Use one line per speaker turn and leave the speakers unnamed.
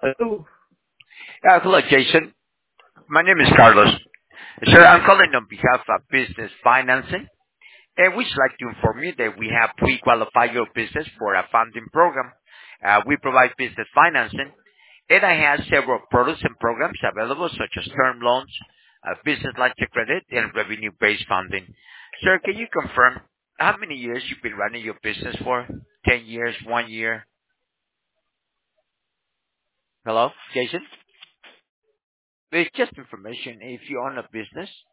Hello.
Hello, Jason. My name is Carlos. Sir, I'm calling on behalf of Business Financing, and we'd like to inform you that we have pre-qualified your business for a funding program. We provide business financing, and I have several products and programs available, such as term loans, business line of credit, and revenue-based funding. Sir, can you confirm how many years you've been running your business for? 10 years, 1 year? Hello, Jason? It's just information if you own a business.